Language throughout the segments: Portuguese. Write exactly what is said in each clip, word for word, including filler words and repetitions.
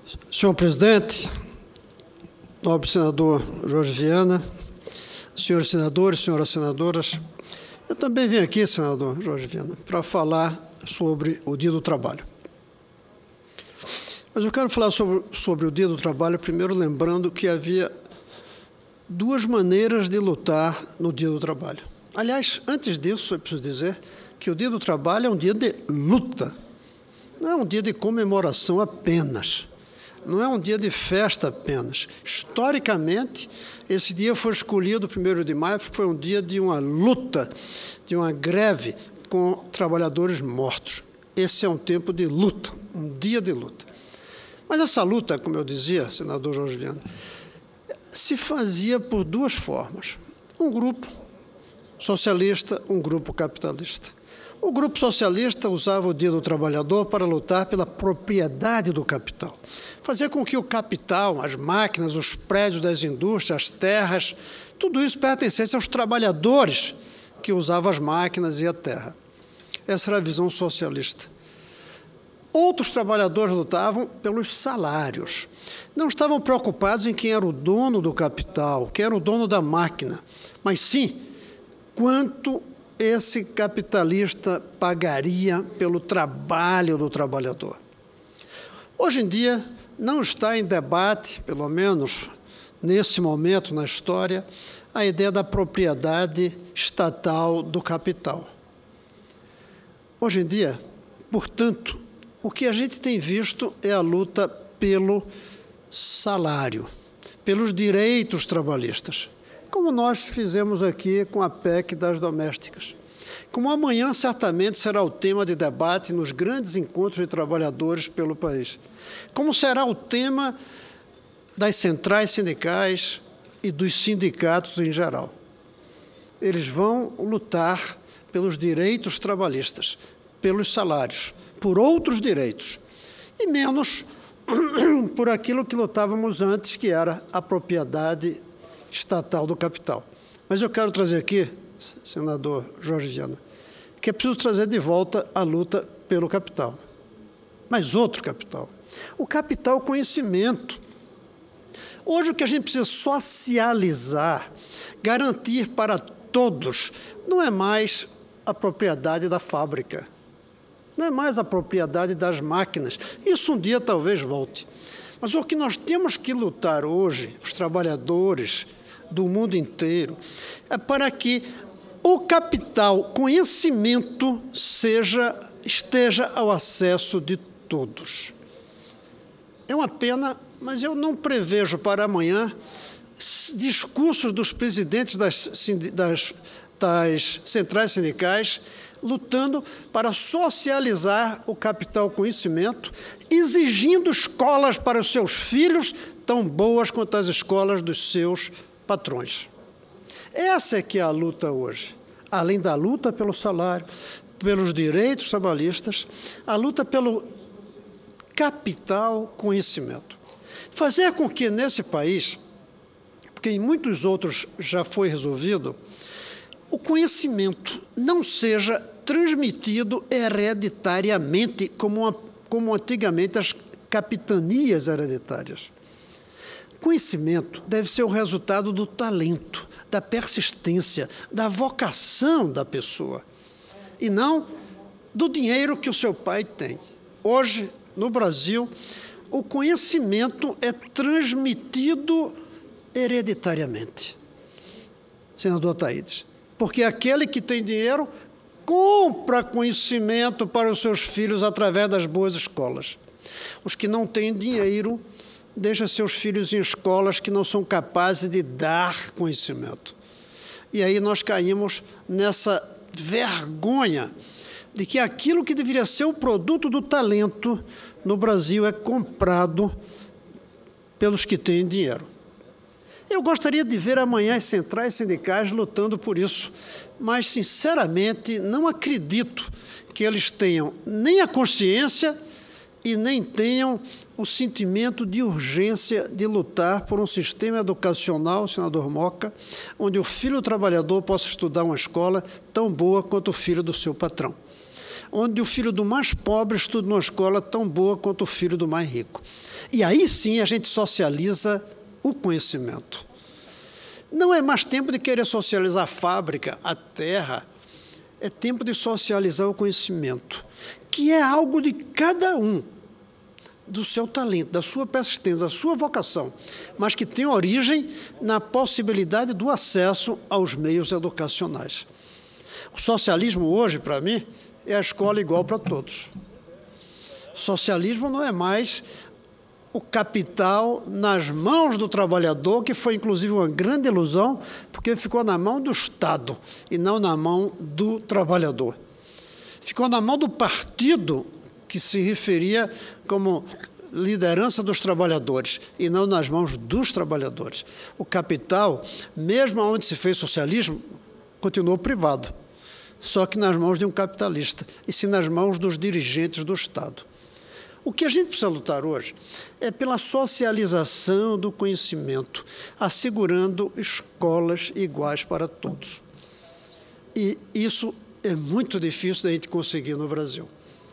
Senhor presidente, nobre senador Jorge Viana, senhores senadores, senhoras senadoras, eu também vim aqui, senador Jorge Viana, para falar sobre o Dia do Trabalho. Mas eu quero falar sobre, sobre o Dia do Trabalho, primeiro lembrando que havia duas maneiras de lutar no Dia do Trabalho. Aliás, antes disso, eu preciso dizer que o Dia do Trabalho é um dia de luta, não é um dia de comemoração apenas. Não é um dia de festa apenas. Historicamente, esse dia foi escolhido, primeiro de maio, porque foi um dia de uma luta, de uma greve com trabalhadores mortos. Esse é um tempo de luta, um dia de luta. Mas essa luta, como eu dizia, senador Jorge Viana, se fazia por duas formas. Um grupo socialista, um grupo capitalista. O grupo socialista usava o Dia do Trabalhador para lutar pela propriedade do capital. Fazer com que o capital, as máquinas, os prédios das indústrias, as terras, tudo isso pertencesse aos trabalhadores que usavam as máquinas e a terra. Essa era a visão socialista. Outros trabalhadores lutavam pelos salários. Não estavam preocupados em quem era o dono do capital, quem era o dono da máquina, mas sim quanto esse capitalista pagaria pelo trabalho do trabalhador. Hoje em dia, não está em debate, pelo menos nesse momento na história, a ideia da propriedade estatal do capital. Hoje em dia, portanto, o que a gente tem visto é a luta pelo salário, pelos direitos trabalhistas, como nós fizemos aqui com a P E C das domésticas. Como amanhã certamente será o tema de debate nos grandes encontros de trabalhadores pelo país. Como será o tema das centrais sindicais e dos sindicatos em geral. Eles vão lutar pelos direitos trabalhistas, pelos salários, por outros direitos, e menos por aquilo que lutávamos antes, que era a propriedade estatal do capital. Mas eu quero trazer aqui, senador Jorge Viana, que é preciso trazer de volta a luta pelo capital. Mas outro capital. O capital conhecimento. Hoje o que a gente precisa socializar, garantir para todos, não é mais a propriedade da fábrica, não é mais a propriedade das máquinas. Isso um dia talvez volte. Mas o que nós temos que lutar hoje, os trabalhadores do mundo inteiro, é para que o capital conhecimento seja, esteja ao acesso de todos. É uma pena, mas eu não prevejo para amanhã discursos dos presidentes das, das, das centrais sindicais lutando para socializar o capital conhecimento, exigindo escolas para os seus filhos tão boas quanto as escolas dos seus patrões. Essa é que é a luta hoje. Além da luta pelo salário, pelos direitos trabalhistas, a luta pelo capital conhecimento. Fazer com que nesse país, porque em muitos outros já foi resolvido, o conhecimento não seja transmitido hereditariamente, como, uma, como antigamente as capitanias hereditárias. Conhecimento deve ser o resultado do talento, da persistência, da vocação da pessoa, e não do dinheiro que o seu pai tem. Hoje, no Brasil, o conhecimento é transmitido hereditariamente. Senador Ataídes, porque aquele que tem dinheiro compra conhecimento para os seus filhos através das boas escolas. Os que não têm dinheiro deixam seus filhos em escolas que não são capazes de dar conhecimento. E aí nós caímos nessa vergonha de que aquilo que deveria ser o produto do talento no Brasil é comprado pelos que têm dinheiro. Eu gostaria de ver amanhã as centrais sindicais lutando por isso, mas, sinceramente, não acredito que eles tenham nem a consciência e nem tenham o sentimento de urgência de lutar por um sistema educacional, senador Moca, onde o filho trabalhador possa estudar uma escola tão boa quanto o filho do seu patrão. onde o filho do mais pobre estuda numa escola tão boa quanto o filho do mais rico. E aí sim a gente socializa o conhecimento. Não é mais tempo de querer socializar a fábrica, a terra, é tempo de socializar o conhecimento, que é algo de cada um, do seu talento, da sua persistência, da sua vocação, mas que tem origem na possibilidade do acesso aos meios educacionais. O socialismo hoje, para mim, é a escola igual para todos. Socialismo não é mais o capital nas mãos do trabalhador, que foi inclusive uma grande ilusão, porque ficou na mão do Estado e não na mão do trabalhador. Ficou na mão do partido que se referia como liderança dos trabalhadores, e não nas mãos dos trabalhadores. O capital, mesmo onde se fez socialismo, continuou privado, só que nas mãos de um capitalista, e sim nas mãos dos dirigentes do Estado. O que a gente precisa lutar hoje é pela socialização do conhecimento, assegurando escolas iguais para todos. E isso é muito difícil da gente conseguir no Brasil.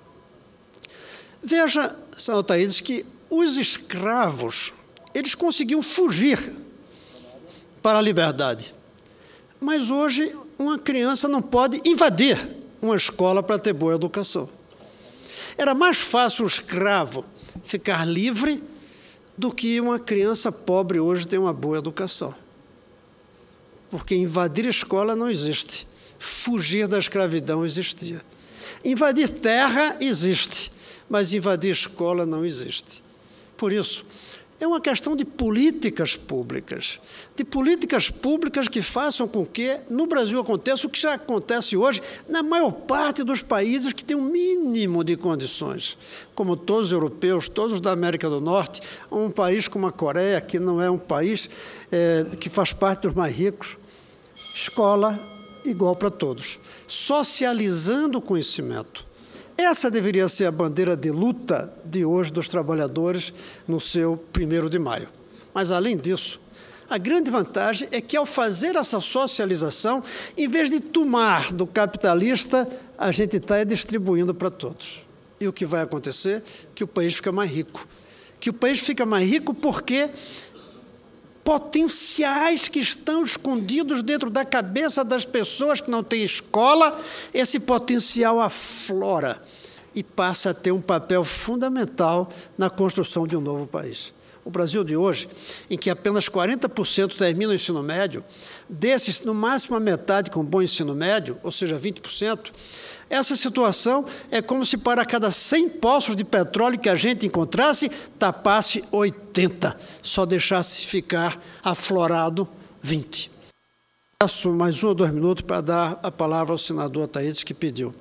Veja, São Altaídes, que os escravos, eles conseguiam fugir para a liberdade. Mas hoje, uma criança não pode invadir uma escola para ter boa educação. Era mais fácil o escravo ficar livre do que uma criança pobre hoje ter uma boa educação. Porque invadir a escola não existe. Fugir da escravidão existia. Invadir terra existe, mas invadir a escola não existe. Por isso, é uma questão de políticas públicas, de políticas públicas que façam com que no Brasil aconteça o que já acontece hoje na maior parte dos países que têm um mínimo de condições, como todos os europeus, todos da América do Norte, um país como a Coreia, que não é um país é, que faz parte dos mais ricos, escola igual para todos, socializando o conhecimento. Essa deveria ser a bandeira de luta de hoje dos trabalhadores no seu primeiro de maio. Mas, além disso, a grande vantagem é que, ao fazer essa socialização, em vez de tomar do capitalista, a gente está distribuindo para todos. E o que vai acontecer? Que o país fica mais rico. Que o país fica mais rico porque potenciais que estão escondidos dentro da cabeça das pessoas que não têm escola, esse potencial aflora e passa a ter um papel fundamental na construção de um novo país. O Brasil de hoje, em que apenas quarenta por cento termina o ensino médio, desses, no máximo a metade com bom ensino médio, ou seja, vinte por cento, essa situação é como se para cada cem poços de petróleo que a gente encontrasse, tapasse oitenta, só deixasse ficar aflorado vinte. Peço mais um ou dois minutos para dar a palavra ao senador Altaídes, que pediu.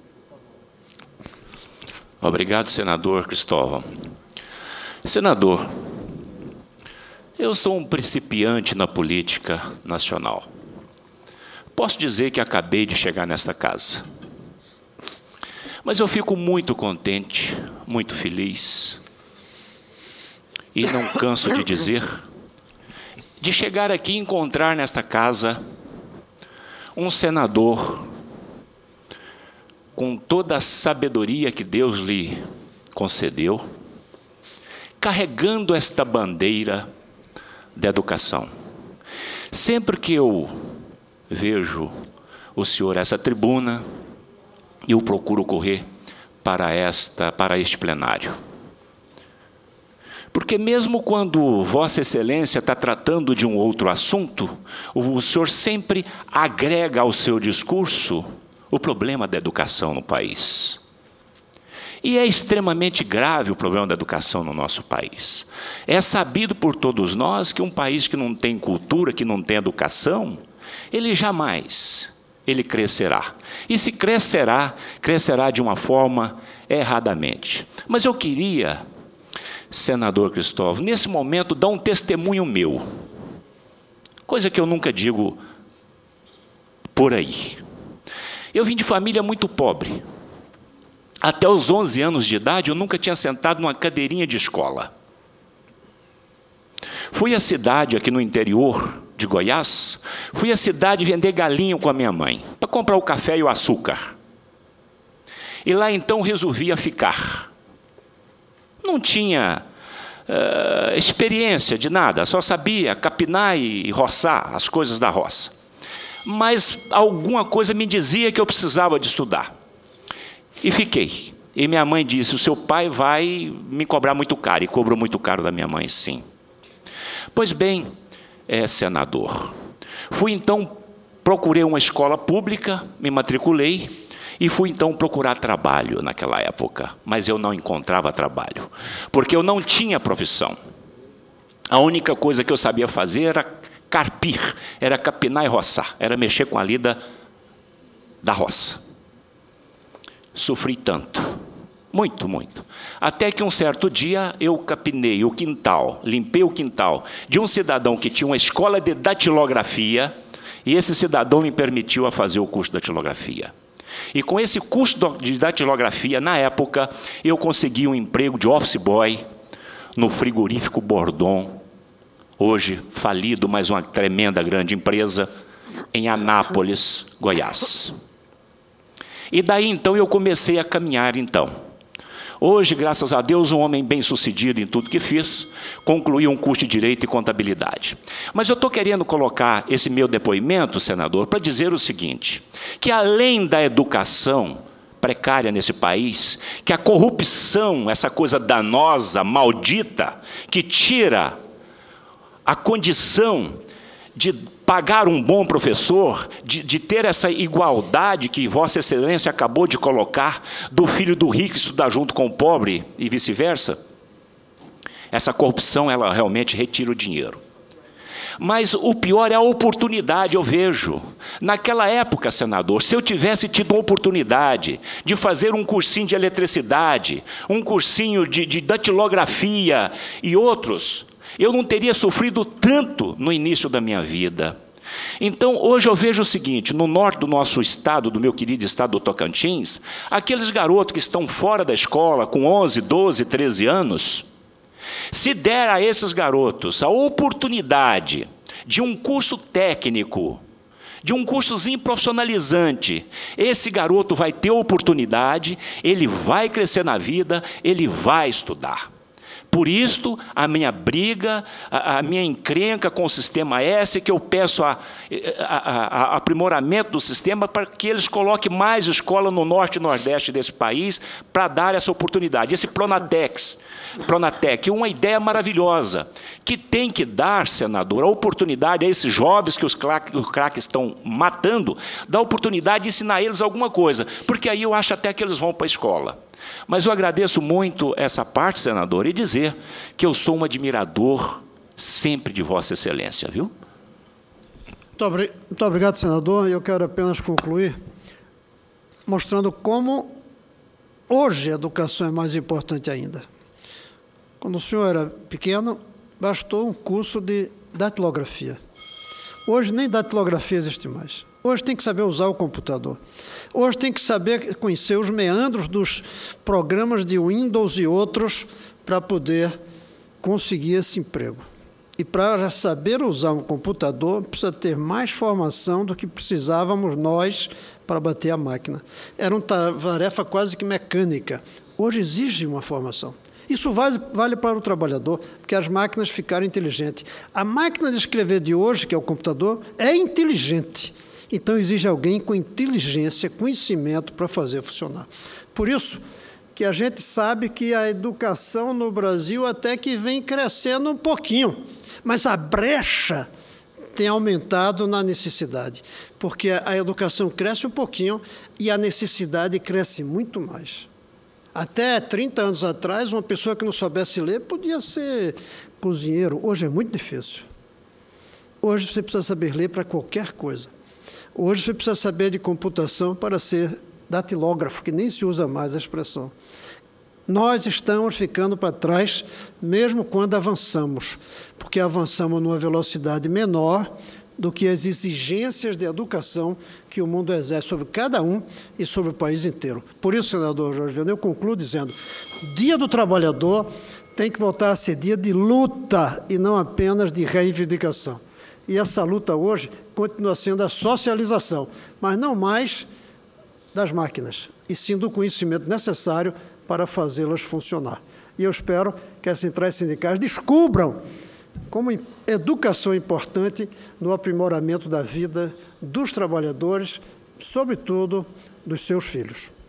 Obrigado, senador Cristóvão. Senador, eu sou um principiante na política nacional. Posso dizer que acabei de chegar nesta casa. Mas eu fico muito contente, muito feliz, e não canso de dizer, de chegar aqui e encontrar nesta casa um senador com toda a sabedoria que Deus lhe concedeu, carregando esta bandeira da educação. Sempre que eu vejo o senhor essa tribuna, eu procuro correr para, esta, para este plenário. Porque mesmo quando Vossa Excelência está tratando de um outro assunto, o senhor sempre agrega ao seu discurso o problema da educação no país. E é extremamente grave o problema da educação no nosso país. É sabido por todos nós que um país que não tem cultura, que não tem educação, ele jamais... ele crescerá. E se crescerá, crescerá de uma forma erradamente. Mas eu queria, senador Cristóvão, nesse momento, dar um testemunho meu. Coisa que eu nunca digo por aí. Eu vim de família muito pobre. Até os onze anos de idade, eu nunca tinha sentado numa cadeirinha de escola. Fui à cidade aqui no interior de Goiás, fui à cidade vender galinha com a minha mãe, para comprar o café e o açúcar. E lá então resolvia ficar. Não tinha uh, experiência de nada, só sabia capinar e roçar as coisas da roça. Mas alguma coisa me dizia que eu precisava de estudar. E fiquei. E minha mãe disse, o seu pai vai me cobrar muito caro. E cobrou muito caro da minha mãe, sim. Pois bem, é, senador, fui então, procurei uma escola pública, me matriculei, e fui então procurar trabalho naquela época, mas eu não encontrava trabalho, porque eu não tinha profissão. A única coisa que eu sabia fazer era carpir, era capinar e roçar, era mexer com a lida da roça. Sofri tanto, muito, muito. Até que um certo dia eu capinei o quintal, limpei o quintal de um cidadão que tinha uma escola de datilografia, e esse cidadão me permitiu a fazer o curso de datilografia. E com esse curso de datilografia, na época, eu consegui um emprego de office boy no frigorífico Bordon, hoje falido, mas uma tremenda grande empresa, em Anápolis, Goiás. E daí então eu comecei a caminhar então. Hoje, graças a Deus, um homem bem-sucedido em tudo que fiz, concluí um curso de Direito e Contabilidade. Mas eu estou querendo colocar esse meu depoimento, senador, para dizer o seguinte, que além da educação precária nesse país, que a corrupção, essa coisa danosa, maldita, que tira a condição de pagar um bom professor, de, de ter essa igualdade que Vossa Excelência acabou de colocar, do filho do rico estudar junto com o pobre e vice-versa, essa corrupção, ela realmente retira o dinheiro. Mas o pior é a oportunidade, eu vejo. Naquela época, senador, se eu tivesse tido uma oportunidade de fazer um cursinho de eletricidade, um cursinho de, de datilografia e outros, eu não teria sofrido tanto no início da minha vida. Então, hoje eu vejo o seguinte, no norte do nosso estado, do meu querido estado do Tocantins, aqueles garotos que estão fora da escola, com onze, doze, treze anos, se der a esses garotos a oportunidade de um curso técnico, de um cursozinho profissionalizante, esse garoto vai ter oportunidade, ele vai crescer na vida, ele vai estudar. Por isto, a minha briga, a, a minha encrenca com o sistema S, que eu peço a, a, a, a aprimoramento do sistema para que eles coloquem mais escola no norte e nordeste desse país para dar essa oportunidade. Esse Pronatex, Pronatec, uma ideia maravilhosa, que tem que dar, senador, a oportunidade a esses jovens que os craques estão matando, dar a oportunidade de ensinar eles alguma coisa, porque aí eu acho até que eles vão para a escola. Mas eu agradeço muito essa parte, senador, e dizer que eu sou um admirador sempre de Vossa Excelência, viu? Muito, obri- muito obrigado, senador. Eu quero apenas concluir mostrando como hoje a educação é mais importante ainda. Quando o senhor era pequeno, bastou um curso de datilografia. Hoje nem datilografia existe mais. Hoje tem que saber usar o computador. Hoje tem que saber conhecer os meandros dos programas de Windows e outros para poder conseguir esse emprego. E para saber usar um computador, precisa ter mais formação do que precisávamos nós para bater a máquina. Era uma tarefa quase que mecânica. Hoje exige uma formação. Isso vale, vale para o trabalhador, porque as máquinas ficaram inteligentes. A máquina de escrever de hoje, que é o computador, é inteligente. Então, exige alguém com inteligência, conhecimento para fazer funcionar. Por isso que a gente sabe que a educação no Brasil até que vem crescendo um pouquinho, mas a brecha tem aumentado na necessidade, porque a educação cresce um pouquinho e a necessidade cresce muito mais. Até trinta anos atrás, uma pessoa que não soubesse ler podia ser cozinheiro. Hoje é muito difícil. Hoje você precisa saber ler para qualquer coisa. Hoje você precisa saber de computação para ser datilógrafo, que nem se usa mais a expressão. Nós estamos ficando para trás, mesmo quando avançamos, porque avançamos numa velocidade menor do que as exigências de educação que o mundo exerce sobre cada um e sobre o país inteiro. Por isso, senador Jorge Viana, eu concluo dizendo, Dia do Trabalhador tem que voltar a ser dia de luta e não apenas de reivindicação. E essa luta hoje continua sendo a socialização, mas não mais das máquinas, e sim do conhecimento necessário para fazê-las funcionar. E eu espero que as centrais sindicais descubram como educação é importante no aprimoramento da vida dos trabalhadores, sobretudo dos seus filhos.